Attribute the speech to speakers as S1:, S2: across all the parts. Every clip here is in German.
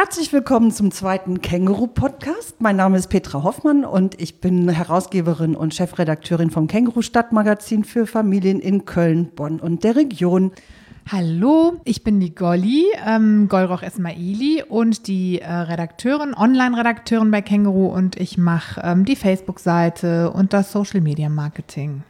S1: Herzlich willkommen zum zweiten Känguru-Podcast. Mein Name ist Petra Hoffmann und ich bin Herausgeberin und Chefredakteurin vom Känguru-Stadtmagazin für Familien in Köln, Bonn und der Region.
S2: Hallo, ich bin die Golli, Golroch Esmaili und die Online-Redakteurin bei Känguru und ich mache die Facebook-Seite und das Social-Media-Marketing.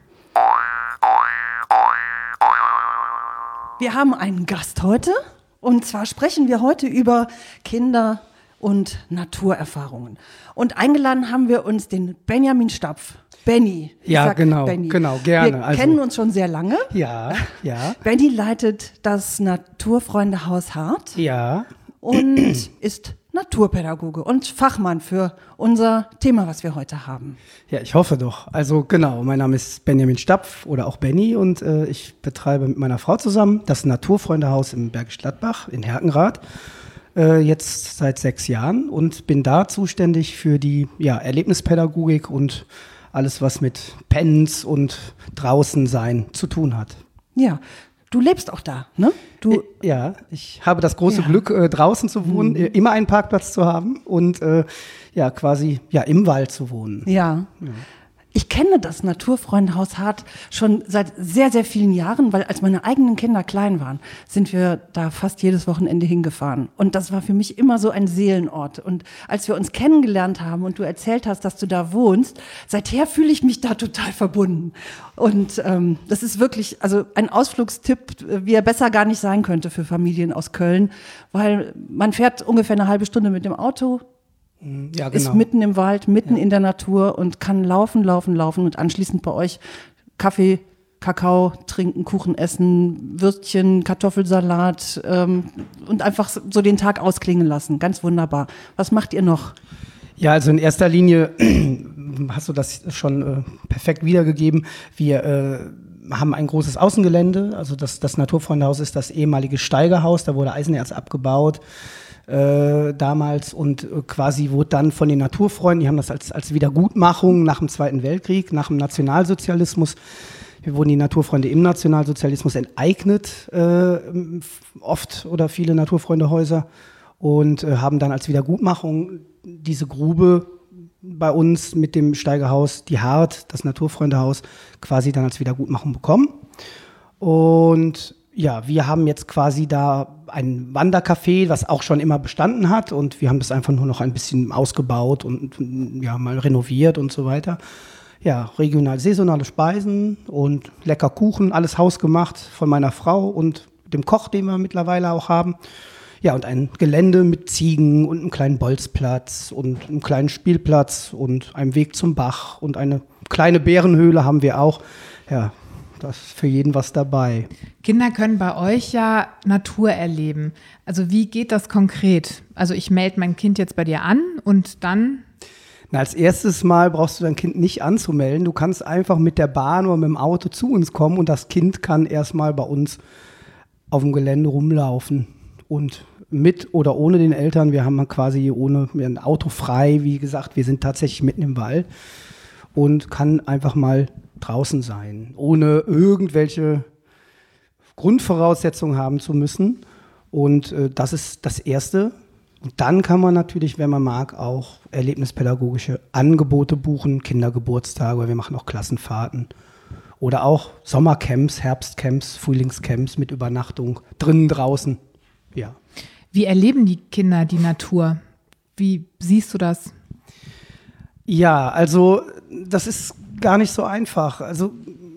S1: Wir haben einen Gast heute und zwar sprechen wir heute über Kinder- und Naturerfahrungen. Und eingeladen haben wir uns den Benjamin Stapf. Benny.
S3: Ja, genau,
S1: Benny.
S3: genau, gerne.
S1: Wir kennen uns schon sehr lange.
S3: Ja.
S1: Benny leitet das Naturfreundehaus Hart.
S3: Ja.
S1: Und ist Naturpädagoge und Fachmann für unser Thema, was wir heute haben.
S3: Ja, ich hoffe doch. Also genau, mein Name ist Benjamin Stapf oder auch Benny und ich betreibe mit meiner Frau zusammen das Naturfreundehaus im Bergisch Gladbach in Herkenrath. Jetzt seit 6 Jahren und bin da zuständig für die Erlebnispädagogik und alles, was mit Pens und Draußensein zu tun hat.
S1: Ja, du lebst auch da, ne?
S3: Ja, ich habe das große Glück, draußen zu wohnen, immer einen Parkplatz zu haben und quasi im Wald zu wohnen.
S1: Ja. Ich kenne das Naturfreundehaus Hart schon seit sehr, sehr vielen Jahren, weil als meine eigenen Kinder klein waren, sind wir da fast jedes Wochenende hingefahren. Und das war für mich immer so ein Seelenort. Und als wir uns kennengelernt haben und du erzählt hast, dass du da wohnst, seither fühle ich mich da total verbunden. Und das ist wirklich also ein Ausflugstipp, wie er besser gar nicht sein könnte für Familien aus Köln, weil man fährt ungefähr eine halbe Stunde mit dem Auto,
S3: ja, genau.
S1: Ist mitten im Wald, mitten in der Natur und kann laufen und anschließend bei euch Kaffee, Kakao trinken, Kuchen essen, Würstchen, Kartoffelsalat und einfach so den Tag ausklingen lassen. Ganz wunderbar. Was macht ihr noch?
S3: Ja, also in erster Linie hast du das schon perfekt wiedergegeben. Wir haben ein großes Außengelände. Also das Naturfreundehaus ist das ehemalige Steigerhaus. Da wurde Eisenerz abgebaut. Damals und quasi wurde dann von den Naturfreunden, die haben das als Wiedergutmachung nach dem Zweiten Weltkrieg, nach dem Nationalsozialismus, wir wurden die Naturfreunde im Nationalsozialismus enteignet, oft oder viele Naturfreundehäuser und haben dann als Wiedergutmachung diese Grube bei uns mit dem Steigerhaus, die Hart, das Naturfreundehaus, quasi dann als Wiedergutmachung bekommen. Und ja, wir haben jetzt quasi da ein Wandercafé, was auch schon immer bestanden hat und wir haben das einfach nur noch ein bisschen ausgebaut und mal renoviert und so weiter. Ja, regional saisonale Speisen und lecker Kuchen, alles hausgemacht von meiner Frau und dem Koch, den wir mittlerweile auch haben. Ja, und ein Gelände mit Ziegen und einem kleinen Bolzplatz und einem kleinen Spielplatz und einem Weg zum Bach und eine kleine Bärenhöhle haben wir auch. Ja, da ist für jeden was dabei.
S2: Kinder können bei euch ja Natur erleben. Also wie geht das konkret? Also ich melde mein Kind jetzt bei dir an und dann?
S3: Na, als erstes Mal brauchst du dein Kind nicht anzumelden. Du kannst einfach mit der Bahn oder mit dem Auto zu uns kommen und das Kind kann erstmal bei uns auf dem Gelände rumlaufen. Und mit oder ohne den Eltern, wir haben quasi ein Auto frei, wie gesagt, wir sind tatsächlich mitten im Wald und kann einfach mal draußen sein, ohne irgendwelche Grundvoraussetzungen haben zu müssen. Und das ist das Erste. Und dann kann man natürlich, wenn man mag, auch erlebnispädagogische Angebote buchen, Kindergeburtstage, wir machen auch Klassenfahrten oder auch Sommercamps, Herbstcamps, Frühlingscamps mit Übernachtung, drinnen, draußen. Ja.
S2: Wie erleben die Kinder die Natur? Wie siehst du das?
S3: Ja, also das ist gar nicht so einfach. Also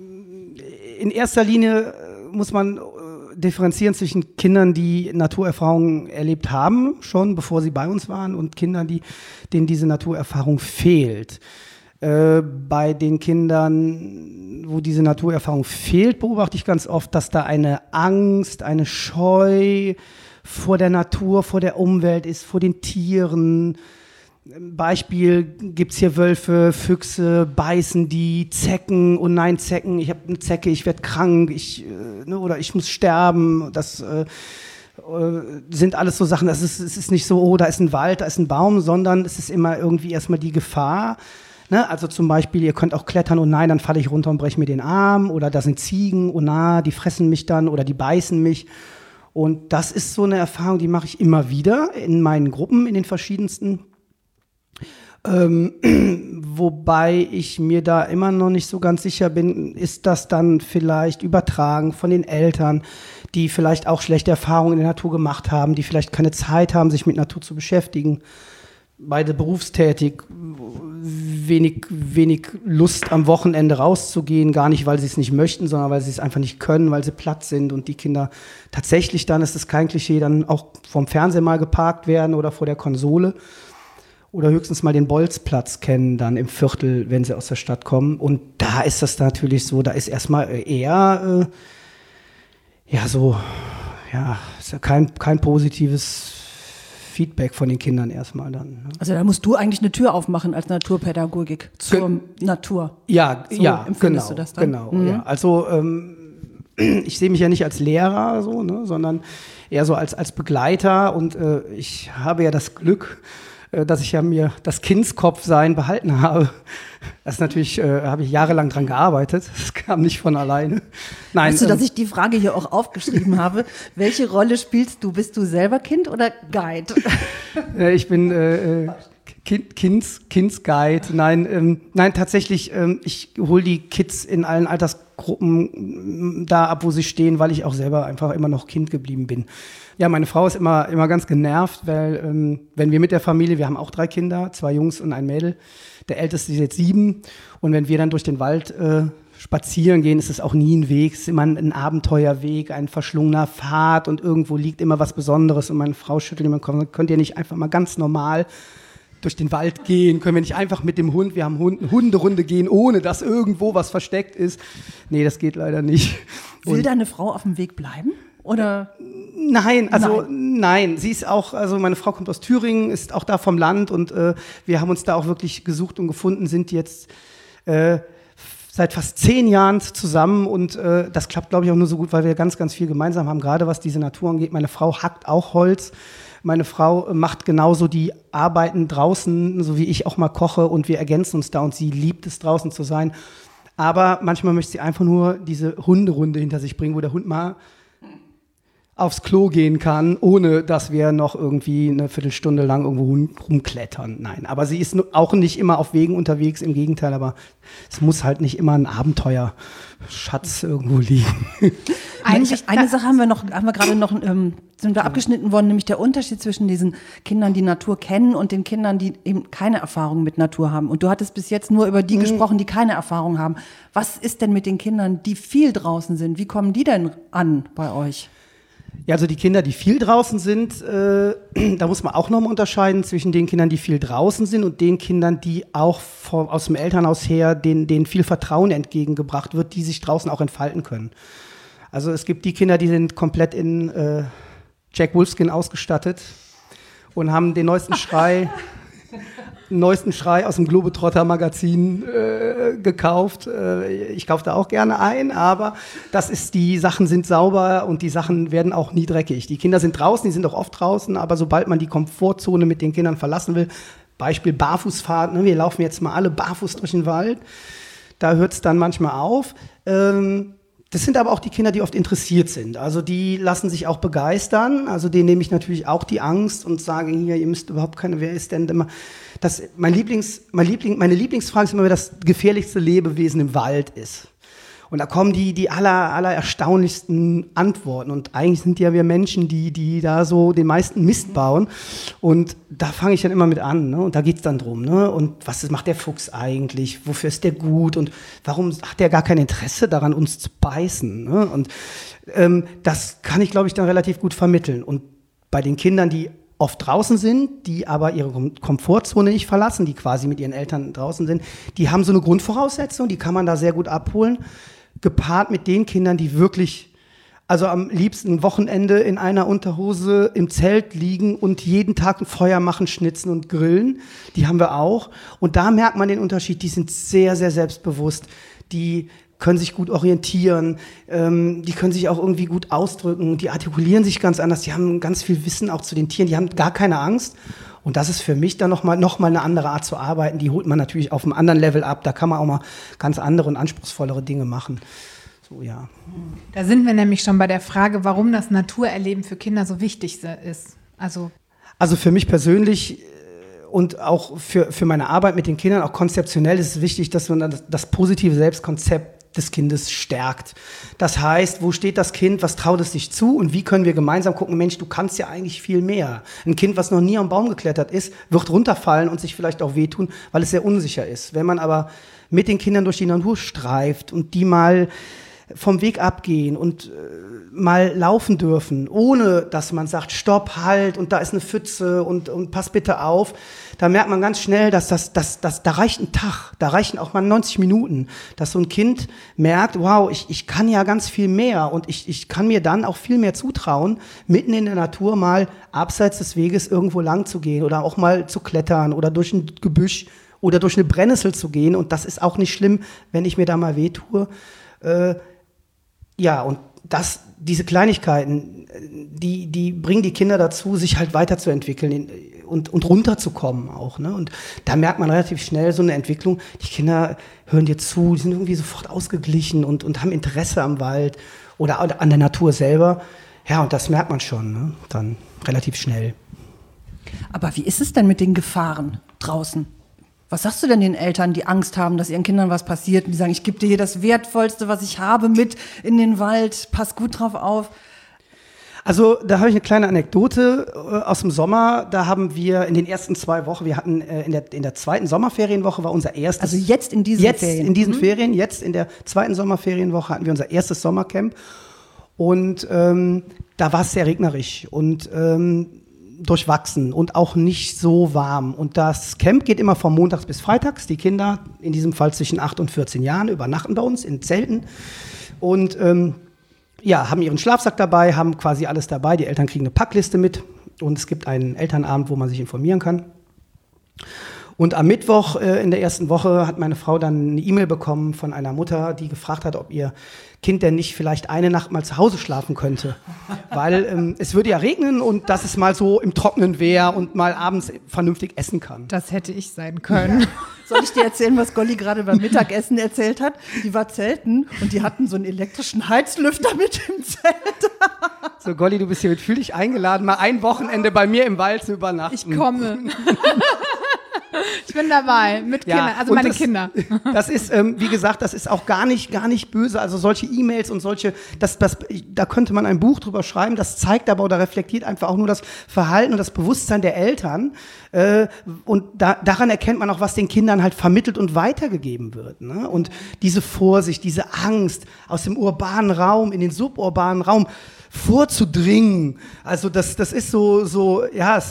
S3: in erster Linie muss man differenzieren zwischen Kindern, die Naturerfahrungen erlebt haben, schon bevor sie bei uns waren, und Kindern, denen diese Naturerfahrung fehlt. Bei den Kindern, wo diese Naturerfahrung fehlt, beobachte ich ganz oft, dass da eine Angst, eine Scheu vor der Natur, vor der Umwelt ist, vor den Tieren. Beispiel, gibt's hier Wölfe, Füchse, beißen die, Zecken, oh nein, Zecken, ich habe eine Zecke, ich werde krank, oder ich muss sterben. Das sind alles so Sachen, es ist nicht so, oh, da ist ein Wald, da ist ein Baum, sondern es ist immer irgendwie erstmal die Gefahr. Ne? Also zum Beispiel, ihr könnt auch klettern, oh nein, dann falle ich runter und breche mir den Arm, oder da sind Ziegen, oh na, die fressen mich dann oder die beißen mich. Und das ist so eine Erfahrung, die mache ich immer wieder in meinen Gruppen, in den verschiedensten. Wobei ich mir da immer noch nicht so ganz sicher bin, ist das dann vielleicht übertragen von den Eltern, die vielleicht auch schlechte Erfahrungen in der Natur gemacht haben, die vielleicht keine Zeit haben, sich mit Natur zu beschäftigen. Beide berufstätig, wenig Lust am Wochenende rauszugehen, gar nicht, weil sie es nicht möchten, sondern weil sie es einfach nicht können, weil sie platt sind und die Kinder tatsächlich dann, ist es kein Klischee, dann auch vorm Fernseher mal geparkt werden oder vor der Konsole oder höchstens mal den Bolzplatz kennen dann im Viertel, wenn sie aus der Stadt kommen. Und da ist das natürlich so, da ist erstmal eher, ist ja kein positives Feedback von den Kindern erstmal dann. Ne?
S1: Also da musst du eigentlich eine Tür aufmachen als Naturpädagogik zur Natur.
S3: Ja,
S1: so
S3: ja,
S1: empfindest du das dann?
S3: Genau. Ja. Also ich sehe mich ja nicht als Lehrer so, ne, sondern eher so als Begleiter und ich habe ja das Glück, dass ich ja mir das Kindskopfsein behalten habe. Das ist natürlich, habe ich jahrelang dran gearbeitet. Das kam nicht von alleine. Nein.
S1: Weißt du, dass ich die Frage hier auch aufgeschrieben habe? Welche Rolle spielst du? Bist du selber Kind oder Guide?
S3: Ich bin Kindsguide. Nein, tatsächlich, ich hole die Kids in allen Altersgruppen da ab, wo sie stehen, weil ich auch selber einfach immer noch Kind geblieben bin. Ja, meine Frau ist immer ganz genervt, weil wenn wir mit der Familie, wir haben auch 3 Kinder, 2 Jungs und ein Mädel, der Älteste ist jetzt 7 und wenn wir dann durch den Wald spazieren gehen, ist es auch nie ein Weg, es ist immer ein Abenteuerweg, ein verschlungener Pfad und irgendwo liegt immer was Besonderes und meine Frau schüttelt immer, könnt ihr nicht einfach mal ganz normal durch den Wald gehen, können wir nicht einfach mit dem Hund, wir haben eine Hunderunde gehen, ohne dass irgendwo was versteckt ist. Nee, das geht leider nicht.
S1: Will deine Frau auf dem Weg bleiben? Oder?
S3: Nein. Sie ist auch, also meine Frau kommt aus Thüringen, ist auch da vom Land und wir haben uns da auch wirklich gesucht und gefunden, sind jetzt seit fast 10 Jahren zusammen und das klappt, glaube ich, auch nur so gut, weil wir ganz, ganz viel gemeinsam haben, gerade was diese Natur angeht. Meine Frau hackt auch Holz. Meine Frau macht genauso die Arbeiten draußen, so wie ich auch mal koche und wir ergänzen uns da und sie liebt es, draußen zu sein. Aber manchmal möchte sie einfach nur diese Hunderunde hinter sich bringen, wo der Hund mal aufs Klo gehen kann, ohne dass wir noch irgendwie eine Viertelstunde lang irgendwo rumklettern. Nein, aber sie ist auch nicht immer auf Wegen unterwegs, im Gegenteil, aber es muss halt nicht immer ein Abenteuerschatz irgendwo liegen.
S1: Eine Sache haben wir gerade noch, sind wir abgeschnitten worden, nämlich der Unterschied zwischen diesen Kindern, die Natur kennen und den Kindern, die eben keine Erfahrung mit Natur haben. Und du hattest bis jetzt nur über die gesprochen, die keine Erfahrung haben. Was ist denn mit den Kindern, die viel draußen sind? Wie kommen die denn an bei euch?
S3: Ja, also die Kinder, die viel draußen sind, da muss man auch nochmal unterscheiden zwischen den Kindern, die viel draußen sind und den Kindern, die auch aus dem Elternhaus her, denen viel Vertrauen entgegengebracht wird, die sich draußen auch entfalten können. Also es gibt die Kinder, die sind komplett in Jack Wolfskin ausgestattet und haben den neuesten Schrei aus dem Globetrotter-Magazin gekauft. Ich kaufe da auch gerne ein, aber die Sachen sind sauber und die Sachen werden auch nie dreckig. Die Kinder sind draußen, die sind auch oft draußen, aber sobald man die Komfortzone mit den Kindern verlassen will, Beispiel Barfußfahrt, ne, wir laufen jetzt mal alle barfuß durch den Wald, da hört es dann manchmal auf. Das sind aber auch die Kinder, die oft interessiert sind. Also die lassen sich auch begeistern. Also denen nehme ich natürlich auch die Angst und sage hier, ihr müsst überhaupt wer ist denn immer... Meine Lieblingsfrage ist immer, wer das gefährlichste Lebewesen im Wald ist. Und da kommen die aller erstaunlichsten Antworten. Und eigentlich sind ja wir Menschen, die da so den meisten Mist bauen. Und da fange ich dann immer mit an. Ne? Und da geht's dann drum. Ne? Und was macht der Fuchs eigentlich? Wofür ist der gut? Und warum hat der gar kein Interesse daran, uns zu beißen? Ne? Und das kann ich, glaube ich, dann relativ gut vermitteln. Und bei den Kindern, die oft draußen sind, die aber ihre Komfortzone nicht verlassen, die quasi mit ihren Eltern draußen sind, die haben so eine Grundvoraussetzung, die kann man da sehr gut abholen, gepaart mit den Kindern, die wirklich, also am liebsten Wochenende in einer Unterhose im Zelt liegen und jeden Tag ein Feuer machen, schnitzen und grillen, die haben wir auch. Und da merkt man den Unterschied, die sind sehr, sehr selbstbewusst, die können sich gut orientieren, die können sich auch irgendwie gut ausdrücken, die artikulieren sich ganz anders, die haben ganz viel Wissen auch zu den Tieren, die haben gar keine Angst. Und das ist für mich dann noch mal eine andere Art zu arbeiten, die holt man natürlich auf einem anderen Level ab, da kann man auch mal ganz andere und anspruchsvollere Dinge machen. So, ja.
S2: Da sind wir nämlich schon bei der Frage, warum das Naturerleben für Kinder so wichtig ist.
S3: Also für mich persönlich und auch für meine Arbeit mit den Kindern, auch konzeptionell ist es wichtig, dass man das positive Selbstkonzept des Kindes stärkt. Das heißt, wo steht das Kind, was traut es sich zu und wie können wir gemeinsam gucken, Mensch, du kannst ja eigentlich viel mehr. Ein Kind, was noch nie am Baum geklettert ist, wird runterfallen und sich vielleicht auch wehtun, weil es sehr unsicher ist. Wenn man aber mit den Kindern durch die Natur streift und die mal vom Weg abgehen und mal laufen dürfen, ohne dass man sagt, stopp, halt, und da ist eine Pfütze und pass bitte auf, da merkt man ganz schnell, dass da reicht ein Tag, da reichen auch mal 90 Minuten, dass so ein Kind merkt, wow, ich kann ja ganz viel mehr und ich kann mir dann auch viel mehr zutrauen, mitten in der Natur mal abseits des Weges irgendwo lang zu gehen oder auch mal zu klettern oder durch ein Gebüsch oder durch eine Brennnessel zu gehen, und das ist auch nicht schlimm, wenn ich mir da mal wehtue. Ja, und diese Kleinigkeiten, die bringen die Kinder dazu, sich halt weiterzuentwickeln und runterzukommen auch, ne? Und da merkt man relativ schnell so eine Entwicklung. Die Kinder hören dir zu, die sind irgendwie sofort ausgeglichen und haben Interesse am Wald oder an der Natur selber. Ja, und das merkt man schon, ne? Dann relativ schnell.
S1: Aber wie ist es denn mit den Gefahren draußen? Was sagst du denn den Eltern, die Angst haben, dass ihren Kindern was passiert und die sagen, ich gebe dir hier das Wertvollste, was ich habe, mit in den Wald, pass gut drauf auf?
S3: Also da habe ich eine kleine Anekdote aus dem Sommer. Da haben wir in den ersten 2 Wochen, wir hatten in der zweiten Sommerferienwoche war unser erstes.
S1: Also jetzt in diesen Ferien?
S3: In diesen Ferien, jetzt in der zweiten Sommerferienwoche hatten wir unser erstes Sommercamp. Und da war es sehr regnerisch und durchwachsen und auch nicht so warm. Und das Camp geht immer von montags bis freitags. Die Kinder, in diesem Fall zwischen 8 und 14 Jahren, übernachten bei uns in Zelten und haben ihren Schlafsack dabei, haben quasi alles dabei. Die Eltern kriegen eine Packliste mit und es gibt einen Elternabend, wo man sich informieren kann. Und am Mittwoch in der ersten Woche hat meine Frau dann eine E-Mail bekommen von einer Mutter, die gefragt hat, ob ihr Kind denn nicht vielleicht eine Nacht mal zu Hause schlafen könnte. Weil es würde ja regnen und dass es mal so im Trockenen wäre und mal abends vernünftig essen kann.
S2: Das hätte ich sein können.
S1: Soll ich dir erzählen, was Golli gerade beim Mittagessen erzählt hat? Die war zelten und die hatten so einen elektrischen Heizlüfter mit im Zelt.
S3: So, Golli, du bist hier mit Fühl dich eingeladen, mal ein Wochenende bei mir im Wald zu übernachten.
S2: Ich komme. Ich bin dabei, mit Kindern, also meine Kinder.
S3: Das ist, wie gesagt, das ist auch gar nicht böse. Also solche E-Mails und solche, da könnte man ein Buch drüber schreiben. Das zeigt aber oder reflektiert einfach auch nur das Verhalten und das Bewusstsein der Eltern. Und daran erkennt man auch, was den Kindern halt vermittelt und weitergegeben wird. Ne? Und diese Vorsicht, diese Angst aus dem urbanen Raum in den suburbanen Raum vorzudringen. Also das ist so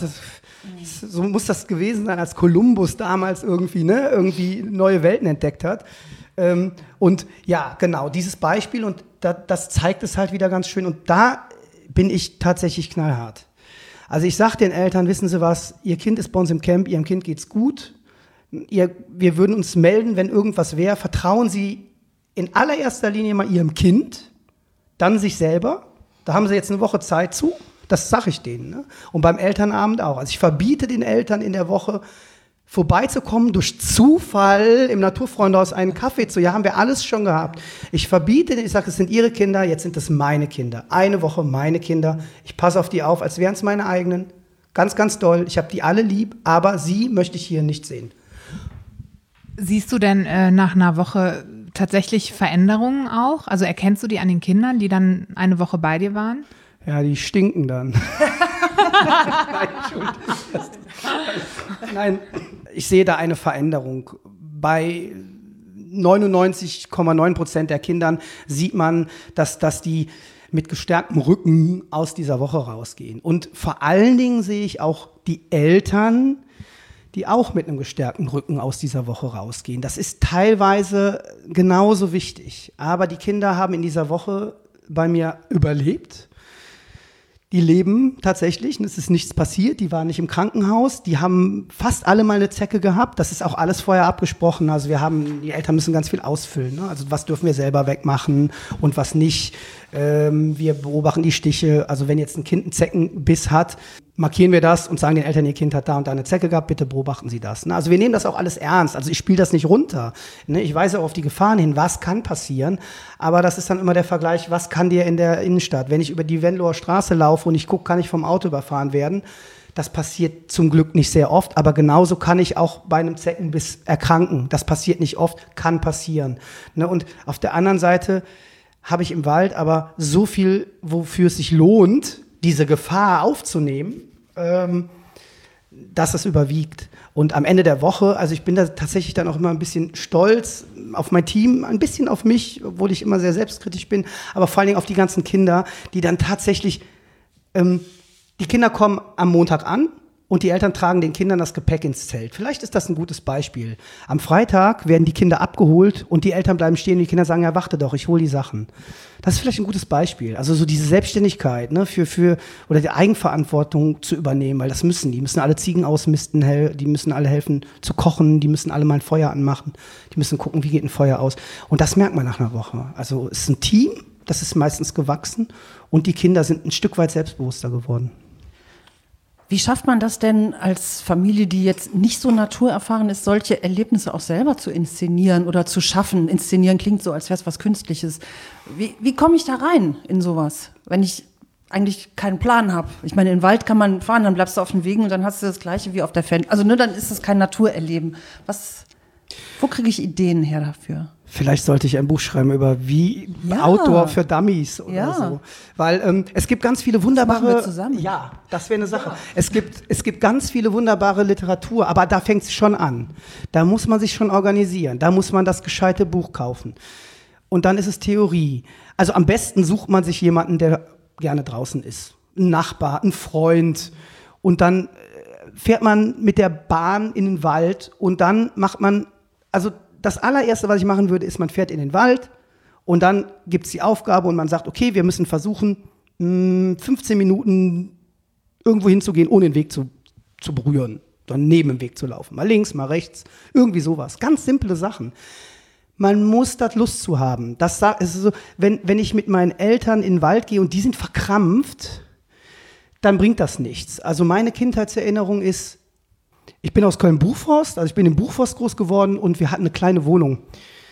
S3: so muss das gewesen sein, als Kolumbus damals irgendwie neue Welten entdeckt hat. Und ja, genau, dieses Beispiel, und das zeigt es halt wieder ganz schön. Und da bin ich tatsächlich knallhart. Also ich sage den Eltern, wissen Sie was, Ihr Kind ist bei uns im Camp, Ihrem Kind geht's gut. Wir würden uns melden, wenn irgendwas wäre. Vertrauen Sie in allererster Linie mal Ihrem Kind, dann sich selber. Da haben Sie jetzt eine Woche Zeit zu. Das sage ich denen. Ne? Und beim Elternabend auch. Also ich verbiete den Eltern in der Woche vorbeizukommen, durch Zufall im Naturfreundehaus einen Kaffee zu. Ja, haben wir alles schon gehabt. Ich verbiete denen, ich sage, es sind Ihre Kinder, jetzt sind es meine Kinder. Eine Woche meine Kinder. Ich passe auf die auf, als wären es meine eigenen. Ganz, ganz doll. Ich habe die alle lieb, aber sie möchte ich hier nicht sehen.
S2: Siehst du denn nach einer Woche tatsächlich Veränderungen auch? Also erkennst du die an den Kindern, die dann eine Woche bei dir waren?
S3: Ja, die stinken dann. Nein, ich sehe da eine Veränderung. Bei 99,9% der Kindern sieht man, dass die mit gestärktem Rücken aus dieser Woche rausgehen. Und vor allen Dingen sehe ich auch die Eltern, die auch mit einem gestärkten Rücken aus dieser Woche rausgehen. Das ist teilweise genauso wichtig. Aber die Kinder haben in dieser Woche bei mir überlebt. Die leben tatsächlich, es ist nichts passiert, die waren nicht im Krankenhaus, die haben fast alle mal eine Zecke gehabt, das ist auch alles vorher abgesprochen, also die Eltern müssen ganz viel ausfüllen, ne? Also was dürfen wir selber wegmachen und was nicht, wir beobachten die Stiche, also wenn jetzt ein Kind einen Zeckenbiss hat, markieren wir das und sagen den Eltern, ihr Kind hat da und da eine Zecke gehabt, bitte beobachten Sie das. Ne? Also wir nehmen das auch alles ernst. Also ich spiele das nicht runter. Ne? Ich weise auch auf die Gefahren hin, was kann passieren. Aber das ist dann immer der Vergleich, was kann dir in der Innenstadt? Wenn ich über die Venloer Straße laufe und ich gucke, kann ich vom Auto überfahren werden? Das passiert zum Glück nicht sehr oft, aber genauso kann ich auch bei einem Zeckenbiss erkranken. Das passiert nicht oft, kann passieren. Ne? Und auf der anderen Seite habe ich im Wald aber so viel, wofür es sich lohnt, diese Gefahr aufzunehmen, dass es überwiegt. Und am Ende der Woche, also ich bin da tatsächlich dann auch immer ein bisschen stolz auf mein Team, ein bisschen auf mich, obwohl ich immer sehr selbstkritisch bin, aber vor allen Dingen auf die ganzen Kinder, die dann tatsächlich, die Kinder kommen am Montag an und die Eltern tragen den Kindern das Gepäck ins Zelt. Vielleicht ist das ein gutes Beispiel. Am Freitag werden die Kinder abgeholt und die Eltern bleiben stehen und die Kinder sagen, ja, warte doch, ich hole die Sachen. Das ist vielleicht ein gutes Beispiel. Also so diese Selbstständigkeit, ne, oder die Eigenverantwortung zu übernehmen, weil das müssen. Die müssen alle Ziegen ausmisten, die müssen alle helfen zu kochen, die müssen alle mal ein Feuer anmachen, die müssen gucken, wie geht ein Feuer aus. Und das merkt man nach einer Woche. Also es ist ein Team, das ist meistens gewachsen und die Kinder sind ein Stück weit selbstbewusster geworden.
S1: Wie schafft man das denn als Familie, die jetzt nicht so naturerfahren ist, solche Erlebnisse auch selber zu inszenieren oder zu schaffen? Inszenieren klingt so, als wäre es was Künstliches. Wie komme ich da rein in sowas, wenn ich eigentlich keinen Plan habe? Ich meine, in den Wald kann man fahren, dann bleibst du auf den Wegen und dann hast du das Gleiche wie auf der Fan. Also dann ist es kein Naturerleben. Wo kriege ich Ideen her dafür?
S3: Vielleicht sollte ich ein Buch schreiben über Outdoor für Dummies oder so. Weil es gibt ganz viele wunderbare...
S1: Das machen wir zusammen.
S3: Ja, das wäre eine Sache. Ja. Es gibt ganz viele wunderbare Literatur, aber da fängt es schon an. Da muss man sich schon organisieren. Da muss man das gescheite Buch kaufen. Und dann ist es Theorie. Also am besten sucht man sich jemanden, der gerne draußen ist. Ein Nachbar, ein Freund. Und dann fährt man mit der Bahn in den Wald und dann macht man... Also das allererste, was ich machen würde, ist, man fährt in den Wald und dann gibt es die Aufgabe und man sagt, okay, wir müssen versuchen, 15 Minuten irgendwo hinzugehen, ohne den Weg zu berühren, sondern neben dem Weg zu laufen. Mal links, mal rechts, irgendwie sowas. Ganz simple Sachen. Man muss da Lust zu haben. Das ist so, wenn ich mit meinen Eltern in den Wald gehe und die sind verkrampft, dann bringt das nichts. Also meine Kindheitserinnerung ist, ich bin aus Köln-Buchforst, also ich bin im Buchforst groß geworden und wir hatten eine kleine Wohnung,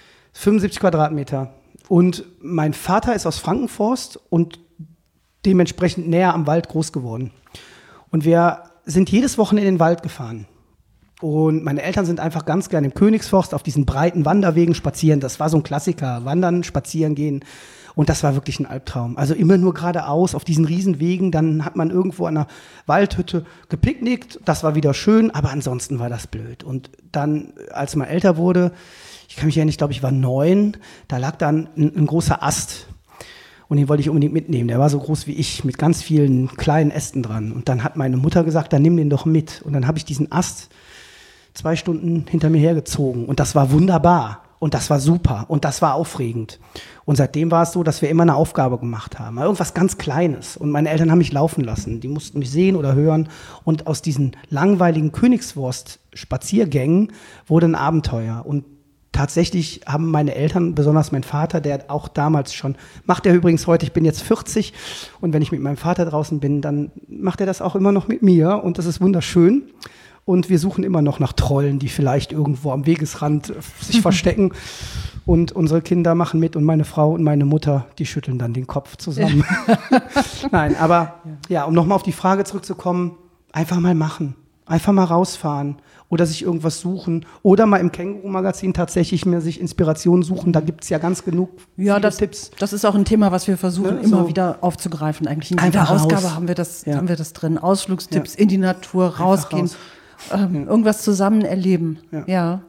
S3: 75 Quadratmeter. Und mein Vater ist aus Frankenforst und dementsprechend näher am Wald groß geworden. Und wir sind jedes Wochenende in den Wald gefahren. Und meine Eltern sind einfach ganz gerne im Königsforst auf diesen breiten Wanderwegen spazieren. Das war so ein Klassiker, wandern, spazieren gehen. Und das war wirklich ein Albtraum. Also immer nur geradeaus auf diesen Riesenwegen. Dann hat man irgendwo an einer Waldhütte gepicknickt. Das war wieder schön, aber ansonsten war das blöd. Und dann, als man älter wurde, ich kann mich erinnern, ich glaube, ich war 9, da lag dann ein großer Ast. Und den wollte ich unbedingt mitnehmen. Der war so groß wie ich, mit ganz vielen kleinen Ästen dran. Und dann hat meine Mutter gesagt, dann nimm den doch mit. Und dann habe ich diesen Ast 2 Stunden hinter mir hergezogen. Und das war wunderbar. Und das war super. Und das war aufregend. Und seitdem war es so, dass wir immer eine Aufgabe gemacht haben. Irgendwas ganz Kleines. Und meine Eltern haben mich laufen lassen. Die mussten mich sehen oder hören. Und aus diesen langweiligen Königsforst-Spaziergängen wurde ein Abenteuer. Und tatsächlich haben meine Eltern, besonders mein Vater, der auch damals schon, macht er übrigens heute, ich bin jetzt 40 und wenn ich mit meinem Vater draußen bin, dann macht er das auch immer noch mit mir und das ist wunderschön. Und wir suchen immer noch nach Trollen, die vielleicht irgendwo am Wegesrand sich verstecken. Und unsere Kinder machen mit und meine Frau und meine Mutter, die schütteln dann den Kopf zusammen. Nein, aber ja, um nochmal auf die Frage zurückzukommen, einfach mal machen, einfach mal rausfahren oder sich irgendwas suchen oder mal im Känguru-Magazin tatsächlich mir sich Inspiration suchen, da gibt es ja ganz genug Tipps.
S1: Das ist auch ein Thema, was wir versuchen immer wieder aufzugreifen. Eigentlich in jeder Ausgabe haben wir das drin. Ausflugstipps in die Natur, rausgehen, irgendwas zusammen erleben. Ja.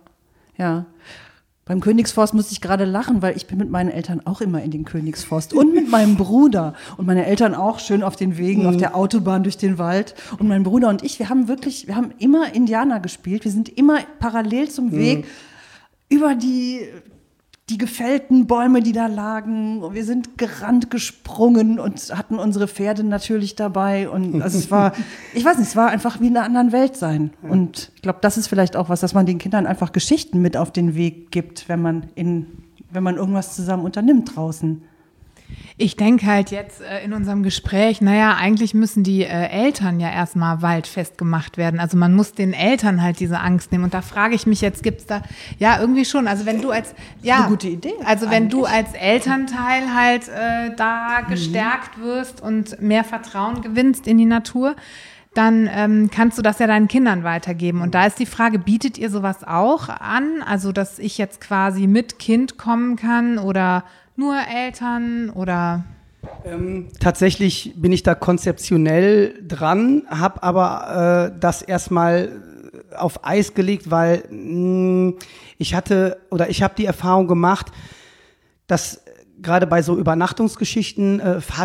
S1: Beim Königsforst musste ich gerade lachen, weil ich bin mit meinen Eltern auch immer in den Königsforst und mit meinem Bruder und meine Eltern auch schön auf den Wegen, auf der Autobahn durch den Wald. Und mein Bruder und ich, wir haben immer Indianer gespielt. Wir sind immer parallel zum Weg über die gefällten Bäume, die da lagen. Und wir sind gerannt, gesprungen und hatten unsere Pferde natürlich dabei. Und also es war einfach wie in einer anderen Welt sein. Ja. Und ich glaube, das ist vielleicht auch was, dass man den Kindern einfach Geschichten mit auf den Weg gibt, wenn man irgendwas zusammen unternimmt draußen.
S2: Ich denke halt jetzt in unserem Gespräch, naja, eigentlich müssen die Eltern ja erstmal waldfest gemacht werden. Also man muss den Eltern halt diese Angst nehmen. Und da frage ich mich jetzt, gibt's da, ja, irgendwie schon. Also wenn du als, ja,
S1: eine gute Idee.
S2: Also wenn du als Elternteil halt da gestärkt wirst und mehr Vertrauen gewinnst in die Natur, dann kannst du das ja deinen Kindern weitergeben. Und da ist die Frage, bietet ihr sowas auch an? Also dass ich jetzt quasi mit Kind kommen kann oder nur Eltern oder?
S3: Tatsächlich bin ich da konzeptionell dran, habe aber das erstmal auf Eis gelegt, weil ich habe die Erfahrung gemacht, dass gerade bei so Übernachtungsgeschichten,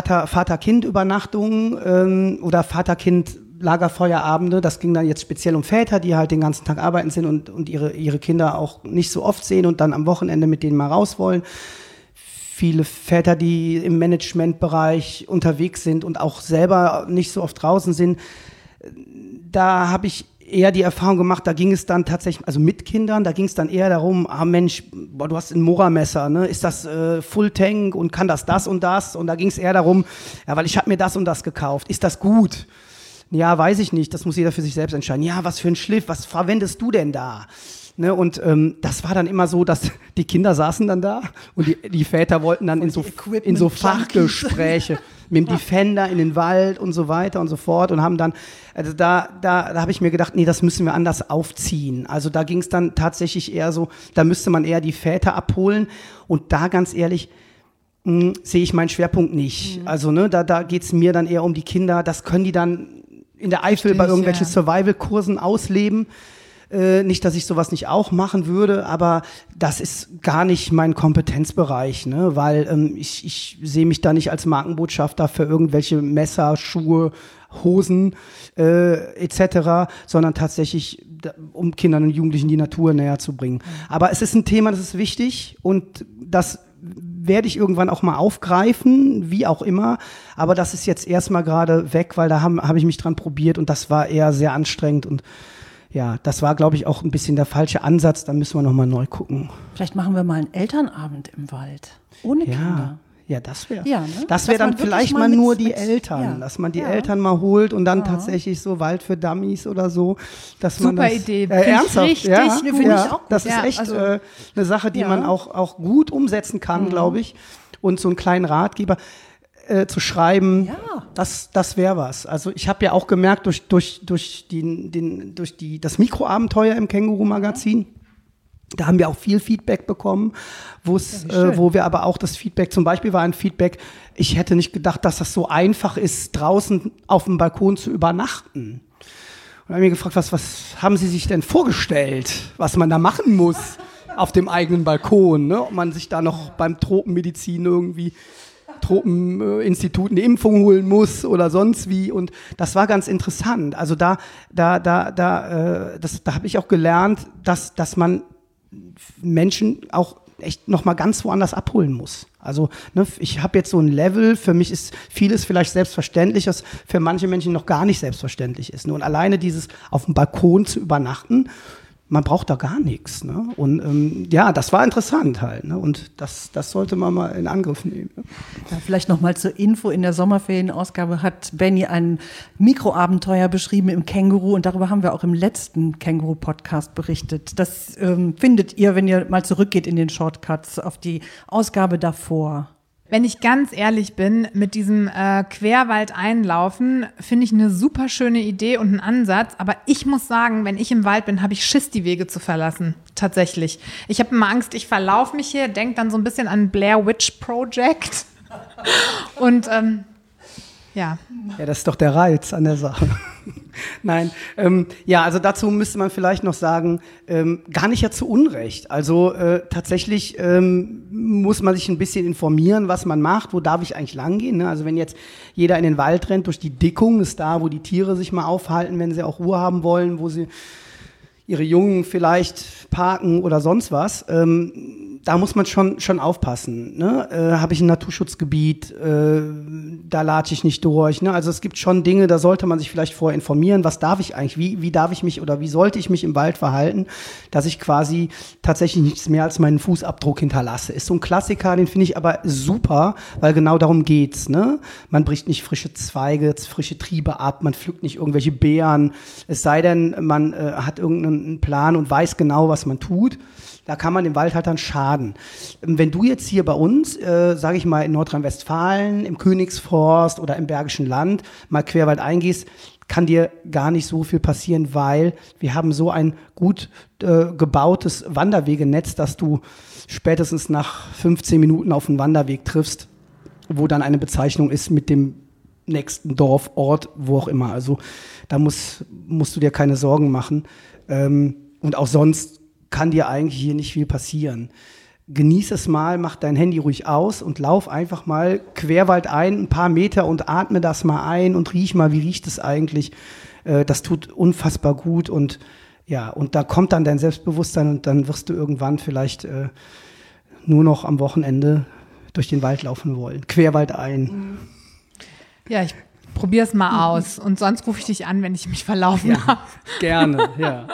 S3: Vater-Kind-Übernachtungen oder Vater-Kind-Lagerfeuerabende, das ging dann jetzt speziell um Väter, die halt den ganzen Tag arbeiten sind und ihre Kinder auch nicht so oft sehen und dann am Wochenende mit denen mal raus wollen. Viele Väter, die im Managementbereich unterwegs sind und auch selber nicht so oft draußen sind, da habe ich eher die Erfahrung gemacht, da ging es dann tatsächlich, also mit Kindern, da ging es dann eher darum, Mensch, du hast ein Mora-Messer, ne? Ist das Full Tank und kann das und das? Und da ging es eher darum, ja, weil ich habe mir das und das gekauft, ist das gut? Ja, weiß ich nicht, das muss jeder für sich selbst entscheiden. Ja, was für ein Schliff, was verwendest du denn da? Ne, und das war dann immer so, dass die Kinder saßen dann da und die Väter wollten dann in so Fachgespräche mit dem Defender in den Wald und so weiter und so fort und haben dann, also da habe ich mir gedacht, nee, das müssen wir anders aufziehen. Also da ging es dann tatsächlich eher so, da müsste man eher die Väter abholen und da ganz ehrlich, sehe ich meinen Schwerpunkt nicht. Also ne, da geht es mir dann eher um die Kinder, das können die dann in der Eifel bei irgendwelchen Survival-Kursen ausleben. Nicht, dass ich sowas nicht auch machen würde, aber das ist gar nicht mein Kompetenzbereich, ne? Weil ich sehe mich da nicht als Markenbotschafter für irgendwelche Messer, Schuhe, Hosen etc., sondern tatsächlich, um Kindern und Jugendlichen die Natur näher zu bringen. Aber es ist ein Thema, das ist wichtig und das werde ich irgendwann auch mal aufgreifen, wie auch immer, aber das ist jetzt erstmal gerade weg, weil da hab ich mich dran probiert und das war eher sehr anstrengend und ja, das war, glaube ich, auch ein bisschen der falsche Ansatz. Da müssen wir nochmal neu gucken.
S1: Vielleicht machen wir mal einen Elternabend im Wald. Ohne Kinder.
S3: Ja, das wäre.
S1: Ja, ne?
S3: Das wäre dann vielleicht mal nur die Eltern, dass man die Eltern mal holt und dann tatsächlich so Wald für Dummies oder so. Dass
S2: Super
S3: man das,
S2: Idee.
S3: Ernsthaft,
S2: richtig
S3: ja,
S2: gut.
S1: Finde ich auch gut.
S3: Das ist echt
S1: also,
S3: eine Sache, die man auch gut umsetzen kann, glaube ich. Und so einen kleinen Ratgeber zu schreiben, das wäre was. Also ich habe ja auch gemerkt durch das Mikroabenteuer im Känguru-Magazin, da haben wir auch viel Feedback bekommen, wo wir aber auch das Feedback, zum Beispiel war ein Feedback, ich hätte nicht gedacht, dass das so einfach ist, draußen auf dem Balkon zu übernachten. Und dann haben wir gefragt, was haben Sie sich denn vorgestellt, was man da machen muss auf dem eigenen Balkon, ne? Ob man sich da noch beim Tropenmedizin irgendwie Tropeninstitut eine Impfung holen muss oder sonst wie. Und das war ganz interessant. Also da habe ich auch gelernt, dass man Menschen auch echt noch mal ganz woanders abholen muss. Also ne, ich habe jetzt so ein Level, für mich ist vieles vielleicht selbstverständlich, was für manche Menschen noch gar nicht selbstverständlich ist. Und alleine dieses auf dem Balkon zu übernachten, man braucht da gar nichts. Ne? Und das war interessant halt. Ne? Und das sollte man mal in Angriff nehmen. Ne?
S1: Ja, vielleicht noch mal zur Info. In der Sommerferienausgabe hat Benny ein Mikroabenteuer beschrieben im Känguru. Und darüber haben wir auch im letzten Känguru-Podcast berichtet. Das findet ihr, wenn ihr mal zurückgeht in den Shortcuts, auf die Ausgabe davor.
S2: Wenn ich ganz ehrlich bin, mit diesem Querwald einlaufen, finde ich eine super schöne Idee und einen Ansatz. Aber ich muss sagen, wenn ich im Wald bin, habe ich Schiss, die Wege zu verlassen. Tatsächlich. Ich habe immer Angst, ich verlaufe mich hier, denke dann so ein bisschen an Blair Witch Project. Und ja.
S3: Ja, das ist doch der Reiz an der Sache. Nein, also dazu müsste man vielleicht noch sagen, gar nicht ja zu Unrecht. Also tatsächlich muss man sich ein bisschen informieren, was man macht, wo darf ich eigentlich langgehen. Ne? Also wenn jetzt jeder in den Wald rennt, durch die Dickung ist da, wo die Tiere sich mal aufhalten, wenn sie auch Ruhe haben wollen, wo sie ihre Jungen vielleicht parken oder sonst was. da muss man schon aufpassen. Ne? Habe ich ein Naturschutzgebiet, da latsche ich nicht durch. Ne? Also es gibt schon Dinge, da sollte man sich vielleicht vorher informieren, was darf ich eigentlich, wie darf ich mich oder wie sollte ich mich im Wald verhalten, dass ich quasi tatsächlich nichts mehr als meinen Fußabdruck hinterlasse. Ist so ein Klassiker, den finde ich aber super, weil genau darum geht's. Ne? Man bricht nicht frische Zweige, frische Triebe ab, man pflückt nicht irgendwelche Beeren, es sei denn, man hat irgendeinen Plan und weiß genau, was man tut. Da kann man dem Wald halt dann schaden. Wenn du jetzt hier bei uns, sage ich mal in Nordrhein-Westfalen, im Königsforst oder im Bergischen Land mal Querwald eingehst, kann dir gar nicht so viel passieren, weil wir haben so ein gut gebautes Wanderwegenetz, dass du spätestens nach 15 Minuten auf einen Wanderweg triffst, wo dann eine Bezeichnung ist mit dem nächsten Dorf, Ort, wo auch immer. Also da musst du dir keine Sorgen machen. Und auch sonst kann dir eigentlich hier nicht viel passieren. Genieß es mal, mach dein Handy ruhig aus und lauf einfach mal Querwald ein paar Meter und atme das mal ein und riech mal, wie riecht es eigentlich. Das tut unfassbar gut und ja, und da kommt dann dein Selbstbewusstsein und dann wirst du irgendwann vielleicht nur noch am Wochenende durch den Wald laufen wollen. Querwald ein.
S2: Ja, ich probiere es mal aus und sonst rufe ich dich an, wenn ich mich verlaufen habe.
S3: Gerne, ja.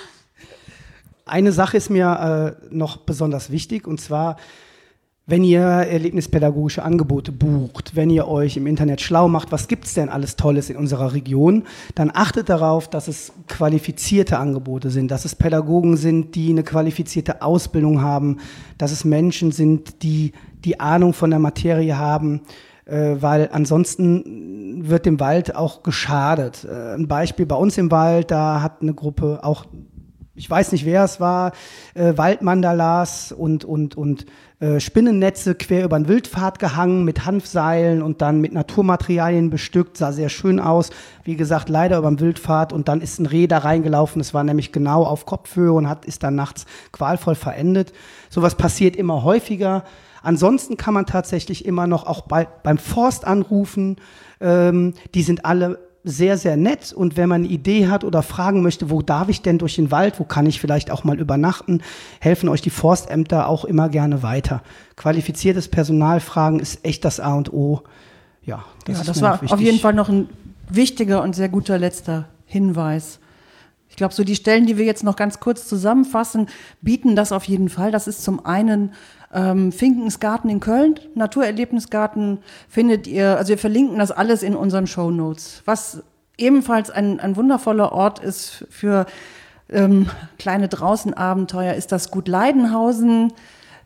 S3: Eine Sache ist mir noch besonders wichtig, und zwar, wenn ihr erlebnispädagogische Angebote bucht, wenn ihr euch im Internet schlau macht, was gibt's denn alles Tolles in unserer Region, dann achtet darauf, dass es qualifizierte Angebote sind, dass es Pädagogen sind, die eine qualifizierte Ausbildung haben, dass es Menschen sind, die die Ahnung von der Materie haben, weil ansonsten wird dem Wald auch geschadet. Ein Beispiel bei uns im Wald, da hat eine Gruppe auch, ich weiß nicht, wer es war, Waldmandalas und Spinnennetze quer über den Wildpfad gehangen mit Hanfseilen und dann mit Naturmaterialien bestückt, sah sehr schön aus. Wie gesagt, leider über den Wildpfad und dann ist ein Reh da reingelaufen, es war nämlich genau auf Kopfhöhe und ist dann nachts qualvoll verendet. Sowas passiert immer häufiger. Ansonsten kann man tatsächlich immer noch auch beim Forst anrufen, die sind alle sehr, sehr nett und wenn man eine Idee hat oder fragen möchte, wo darf ich denn durch den Wald, wo kann ich vielleicht auch mal übernachten, helfen euch die Forstämter auch immer gerne weiter. Qualifiziertes Personal fragen ist echt das A und O. Ja,
S1: das war auf jeden Fall noch ein wichtiger und sehr guter letzter Hinweis. Ich glaube, so die Stellen, die wir jetzt noch ganz kurz zusammenfassen, bieten das auf jeden Fall. Das ist zum einen Finkensgarten in Köln, Naturerlebnisgarten findet ihr, also wir verlinken das alles in unseren Shownotes. Was ebenfalls ein wundervoller Ort ist für kleine Draußenabenteuer, ist das Gut Leidenhausen.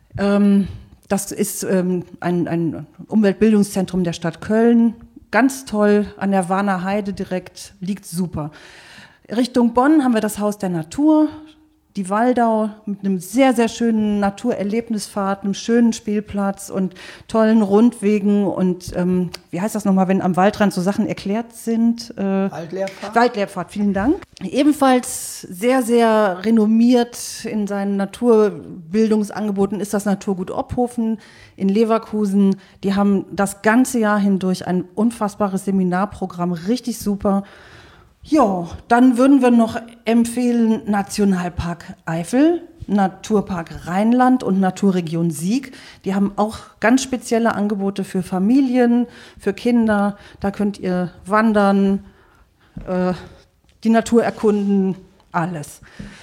S1: Das ist ein Umweltbildungszentrum der Stadt Köln. Ganz toll, an der Warner Heide direkt, liegt super. Richtung Bonn haben wir das Haus der Natur, die Waldau mit einem sehr, sehr schönen Naturerlebnispfad, einem schönen Spielplatz und tollen Rundwegen und wie heißt das nochmal, wenn am Waldrand so Sachen erklärt sind?
S3: Waldlehrpfad.
S1: Waldlehrpfad, vielen Dank. Ebenfalls sehr, sehr renommiert in seinen Naturbildungsangeboten ist das Naturgut Ophofen in Leverkusen. Die haben das ganze Jahr hindurch ein unfassbares Seminarprogramm, richtig super. Ja, dann würden wir noch empfehlen Nationalpark Eifel, Naturpark Rheinland und Naturregion Sieg. Die haben auch ganz spezielle Angebote für Familien, für Kinder. Da könnt ihr wandern, die Natur erkunden, alles.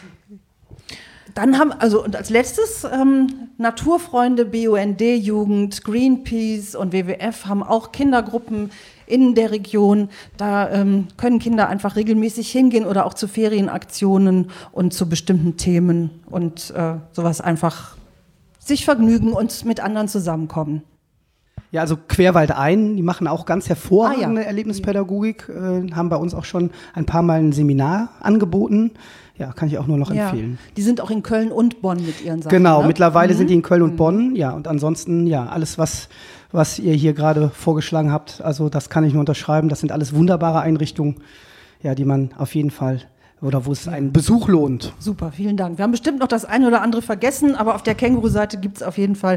S1: Dann haben, und als letztes, Naturfreunde, BUND-Jugend, Greenpeace und WWF haben auch Kindergruppen in der Region. Da können Kinder einfach regelmäßig hingehen oder auch zu Ferienaktionen und zu bestimmten Themen und sowas einfach sich vergnügen und mit anderen zusammenkommen.
S3: Ja, also Querwald ein, die machen auch ganz hervorragende Erlebnispädagogik, haben bei uns auch schon ein paar Mal ein Seminar angeboten. Ja, kann ich auch nur noch empfehlen.
S1: Die sind auch in Köln und Bonn mit ihren Sachen.
S3: Genau, ne? Mittlerweile sind die in Köln und Bonn. Ja, und ansonsten, ja, alles, was ihr hier gerade vorgeschlagen habt, also das kann ich nur unterschreiben. Das sind alles wunderbare Einrichtungen, ja, die man auf jeden Fall oder wo es einen Besuch lohnt.
S1: Super, vielen Dank. Wir haben bestimmt noch das eine oder andere vergessen, aber auf der Känguru-Seite gibt es auf jeden Fall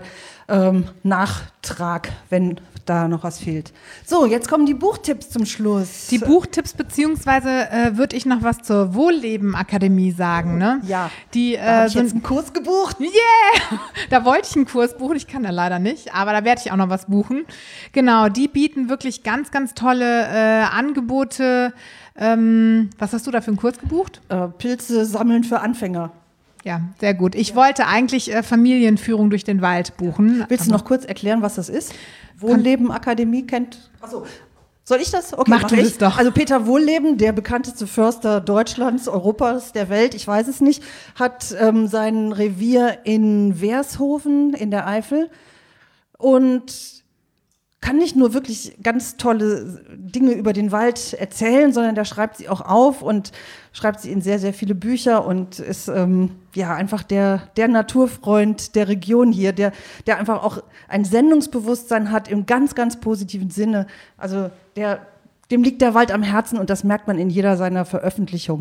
S1: Nachtrag, wenn da noch was fehlt. So, jetzt kommen die Buchtipps zum Schluss.
S2: Die Buchtipps, beziehungsweise würde ich noch was zur Wohlleben-Akademie sagen. Ne?
S1: Ja,
S2: die,
S1: da habe ich jetzt einen Kurs gebucht.
S2: Yeah! Da wollte ich einen Kurs buchen, ich kann da leider nicht, aber da werde ich auch noch was buchen. Genau, die bieten wirklich ganz, ganz tolle Angebote. Was hast du da für einen Kurs gebucht?
S1: Pilze sammeln für Anfänger.
S2: Ja, sehr gut. Ich wollte eigentlich Familienführung durch den Wald buchen.
S1: Willst du noch kurz erklären, was das ist? Wohlleben Akademie kennt. Achso, soll ich das? Okay,
S2: mach du das doch.
S1: Also Peter Wohlleben, der bekannteste Förster Deutschlands, Europas, der Welt, ich weiß es nicht, hat sein Revier in Wershofen in der Eifel und kann nicht nur wirklich ganz tolle Dinge über den Wald erzählen, sondern der schreibt sie auch auf und schreibt sie in sehr, sehr viele Bücher und ist einfach der Naturfreund der Region hier, der einfach auch ein Sendungsbewusstsein hat im ganz, ganz positiven Sinne. Also dem liegt der Wald am Herzen und das merkt man in jeder seiner Veröffentlichung.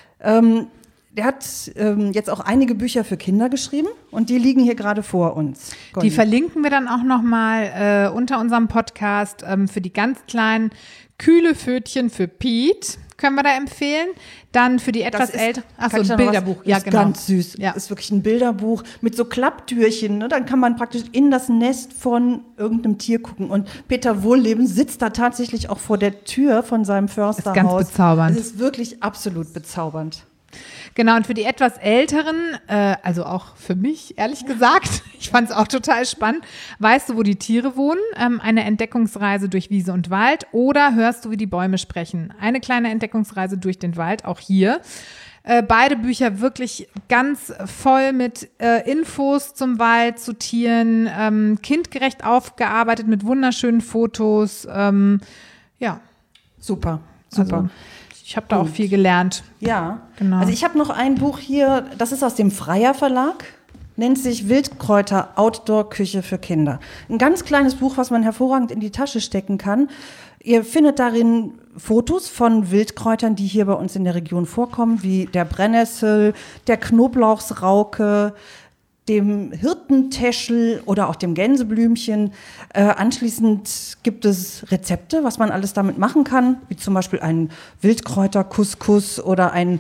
S1: Der hat jetzt auch einige Bücher für Kinder geschrieben und die liegen hier gerade vor uns.
S2: Die verlinken wir dann auch nochmal unter unserem Podcast für die ganz kleinen kühle Pfötchen für Pete. Können wir da empfehlen. Dann für die etwas älteren. Achso, ein Bilderbuch.
S1: Ja, genau. Ganz süß. Ja. Ist wirklich ein Bilderbuch mit so Klapptürchen. Ne? Dann kann man praktisch in das Nest von irgendeinem Tier gucken. Und Peter Wohlleben sitzt da tatsächlich auch vor der Tür von seinem Försterhaus.
S2: Ist ganz bezaubernd.
S1: Es ist wirklich absolut bezaubernd.
S2: Genau, und für die etwas Älteren, also auch für mich, ehrlich gesagt, ich fand es auch total spannend, weißt du, wo die Tiere wohnen? Eine Entdeckungsreise durch Wiese und Wald oder hörst du, wie die Bäume sprechen? Eine kleine Entdeckungsreise durch den Wald, auch hier. Beide Bücher wirklich ganz voll mit Infos zum Wald, zu Tieren, kindgerecht aufgearbeitet mit wunderschönen Fotos. Ja.
S1: Super.
S2: Also, ich habe da auch viel gelernt.
S1: Ja, genau. Also ich habe noch ein Buch hier, das ist aus dem Freier Verlag, nennt sich Wildkräuter Outdoor-Küche für Kinder. Ein ganz kleines Buch, was man hervorragend in die Tasche stecken kann. Ihr findet darin Fotos von Wildkräutern, die hier bei uns in der Region vorkommen, wie der Brennnessel, der Knoblauchsrauke, dem Hirtentäschel oder auch dem Gänseblümchen. Anschließend gibt es Rezepte, was man alles damit machen kann, wie zum Beispiel einen Wildkräuter-Couscous oder ein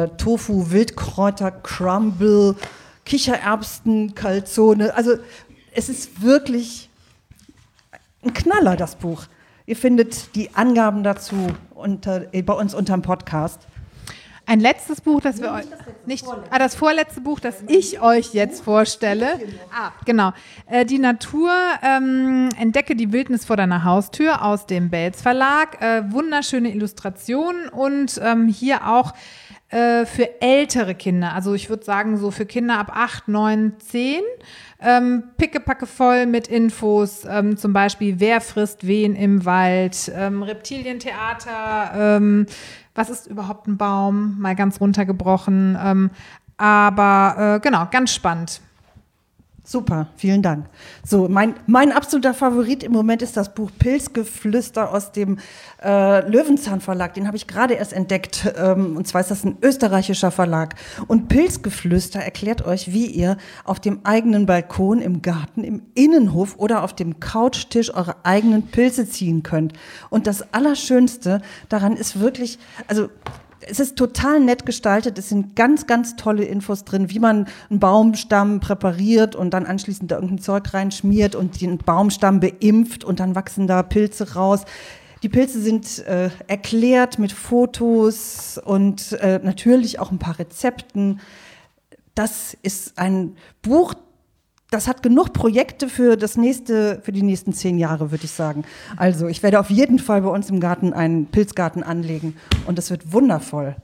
S1: Tofu-Wildkräuter-Crumble, Kichererbsen-Calzone. Also es ist wirklich ein Knaller, das Buch. Ihr findet die Angaben dazu bei uns unterm Podcast.
S2: Ein letztes Buch, das wir euch das vorletzte Buch, das ich euch jetzt vorstelle. Genau. Die Natur, entdecke die Wildnis vor deiner Haustür aus dem Belz Verlag. Wunderschöne Illustrationen und hier auch für ältere Kinder. Also ich würde sagen, so für Kinder ab 8, 9, 10. Pickepacke voll mit Infos, zum Beispiel, wer frisst wen im Wald, Reptilientheater, was ist überhaupt ein Baum, mal ganz runtergebrochen, aber genau, ganz spannend.
S1: Super, vielen Dank. So, mein absoluter Favorit im Moment ist das Buch Pilzgeflüster aus dem Löwenzahn Verlag. Den habe ich gerade erst entdeckt. Und zwar ist das ein österreichischer Verlag. Und Pilzgeflüster erklärt euch, wie ihr auf dem eigenen Balkon, im Garten, im Innenhof oder auf dem Couchtisch eure eigenen Pilze ziehen könnt. Und das Allerschönste daran ist wirklich, also es ist total nett gestaltet. Es sind ganz, ganz tolle Infos drin, wie man einen Baumstamm präpariert und dann anschließend da irgendein Zeug reinschmiert und den Baumstamm beimpft und dann wachsen da Pilze raus. Die Pilze sind erklärt mit Fotos und natürlich auch ein paar Rezepten. Das ist ein Buch, das hat genug Projekte für die nächsten 10 Jahre, würde ich sagen. Also ich werde auf jeden Fall bei uns im Garten einen Pilzgarten anlegen und das wird wundervoll.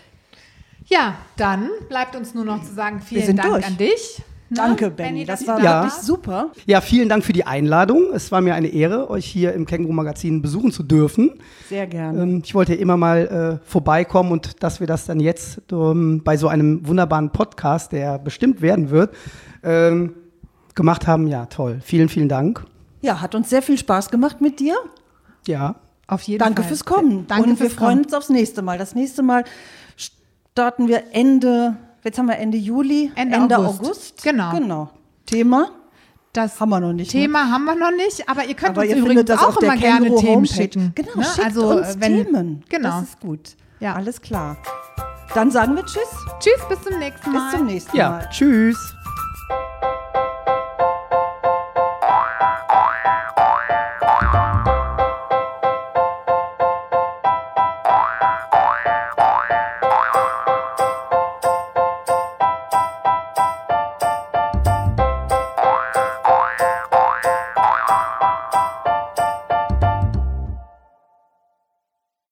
S2: Ja, dann bleibt uns nur noch zu sagen, vielen Dank an dich.
S1: Danke, Benny. Das war wirklich super.
S3: Ja, vielen Dank für die Einladung. Es war mir eine Ehre, euch hier im Känguru-Magazin besuchen zu dürfen.
S1: Sehr gerne.
S3: Ich wollte immer mal vorbeikommen und dass wir das dann jetzt bei so einem wunderbaren Podcast, der bestimmt werden wird, gemacht haben. Ja, toll. Vielen, vielen Dank.
S1: Ja, hat uns sehr viel Spaß gemacht mit dir.
S3: Ja.
S2: Auf jeden Fall.
S1: Danke fürs Kommen.
S2: Danke
S1: und wir freuen uns aufs nächste Mal. Das nächste Mal starten wir jetzt haben wir Ende Juli,
S2: Ende
S1: August.
S2: Genau.
S1: Thema
S2: Das
S1: haben wir noch nicht.
S2: Thema haben wir noch nicht, aber ihr könnt
S1: Aber
S2: uns
S1: ihr
S2: übrigens
S1: findet das
S2: auch
S1: auf der
S2: immer gerne
S1: Känguru
S2: Themen
S1: Homepage.
S2: schicken.
S1: Genau,
S2: ne?
S1: schickt
S2: Also,
S1: uns
S2: wenn,
S1: Themen.
S2: Genau.
S1: Das ist gut.
S2: Ja.
S1: Alles klar. Dann sagen wir Tschüss.
S2: Tschüss, bis zum nächsten Mal.
S1: Bis zum nächsten
S3: Ja,
S1: Mal.
S3: tschüss.